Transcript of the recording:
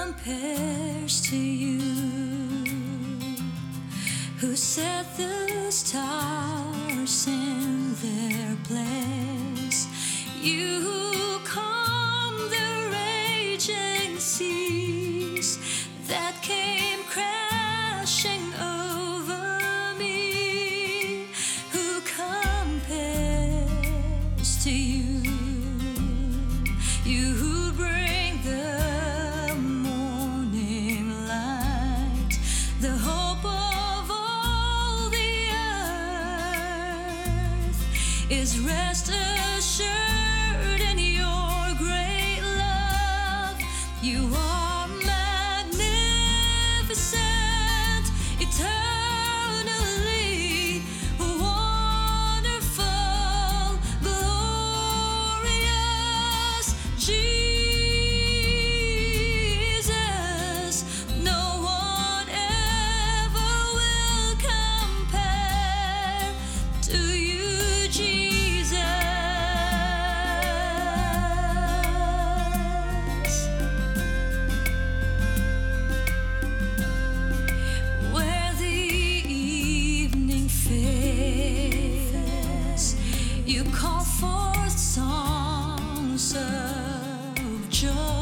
compares to you? Who set the stars in their place? You who calm the raging seas that came crashing over me. Who compares to you? You who bring the morning light, the hope of all the earth is rest assured in your great love. You are magnificent, eternally wonderful, glorious Jesus. No one ever will compare to you, Jesus. Where the evening fades, you call forth songs of joy.